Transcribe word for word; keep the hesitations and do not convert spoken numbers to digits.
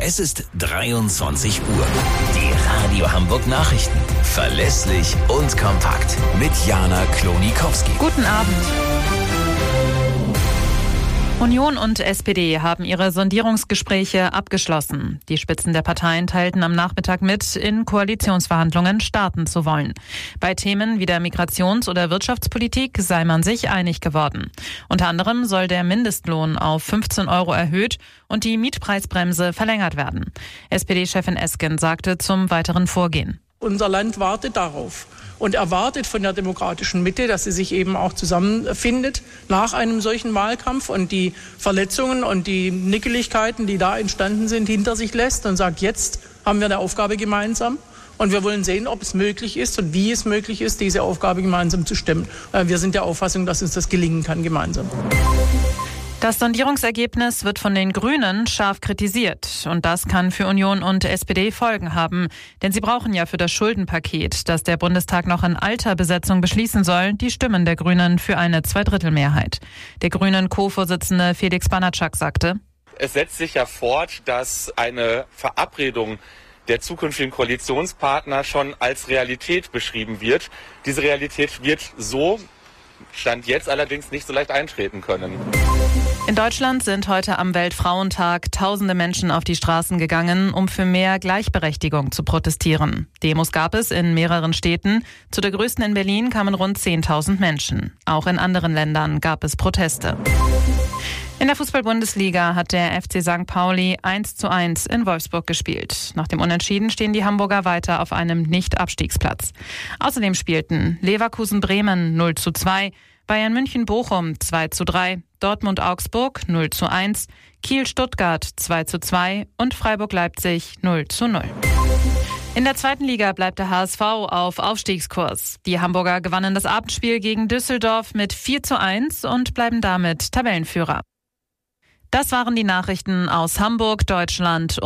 Es ist dreiundzwanzig Uhr. Die Radio Hamburg Nachrichten. Verlässlich und kompakt. Mit Jana Klonikowski. Guten Abend. Union und S P D haben ihre Sondierungsgespräche abgeschlossen. Die Spitzen der Parteien teilten am Nachmittag mit, in Koalitionsverhandlungen starten zu wollen. Bei Themen wie der Migrations- oder Wirtschaftspolitik sei man sich einig geworden. Unter anderem soll der Mindestlohn auf fünfzehn Euro erhöht und die Mietpreisbremse verlängert werden. S P D-Chefin Esken sagte zum weiteren Vorgehen. Unser Land wartet darauf und erwartet von der demokratischen Mitte, dass sie sich eben auch zusammenfindet nach einem solchen Wahlkampf und die Verletzungen und die Nickeligkeiten, die da entstanden sind, hinter sich lässt und sagt, jetzt haben wir eine Aufgabe gemeinsam und wir wollen sehen, ob es möglich ist und wie es möglich ist, diese Aufgabe gemeinsam zu stemmen. Wir sind der Auffassung, dass uns das gelingen kann gemeinsam. Das Sondierungsergebnis wird von den Grünen scharf kritisiert. Und das kann für Union und S P D Folgen haben. Denn sie brauchen ja für das Schuldenpaket, das der Bundestag noch in alter Besetzung beschließen soll, die Stimmen der Grünen für eine Zweidrittelmehrheit. Der Grünen Co-Vorsitzende Felix Banatschak sagte: Es setzt sich ja fort, dass eine Verabredung der zukünftigen Koalitionspartner schon als Realität beschrieben wird. Diese Realität wird so, Stand jetzt allerdings, nicht so leicht eintreten können. In Deutschland sind heute am Weltfrauentag tausende Menschen auf die Straßen gegangen, um für mehr Gleichberechtigung zu protestieren. Demos gab es in mehreren Städten. Zu der größten in Berlin kamen rund zehntausend Menschen. Auch in anderen Ländern gab es Proteste. In der Fußball-Bundesliga hat der F C Sankt Pauli eins zu eins in Wolfsburg gespielt. Nach dem Unentschieden stehen die Hamburger weiter auf einem Nicht-Abstiegsplatz. Außerdem spielten Leverkusen-Bremen null zu zwei, Bayern München-Bochum zwei zu drei, Dortmund-Augsburg null zu eins, Kiel-Stuttgart zwei zu zwei und Freiburg-Leipzig null zu null. In der zweiten Liga bleibt der H S V auf Aufstiegskurs. Die Hamburger gewannen das Abendspiel gegen Düsseldorf mit vier zu eins und bleiben damit Tabellenführer. Das waren die Nachrichten aus Hamburg, Deutschland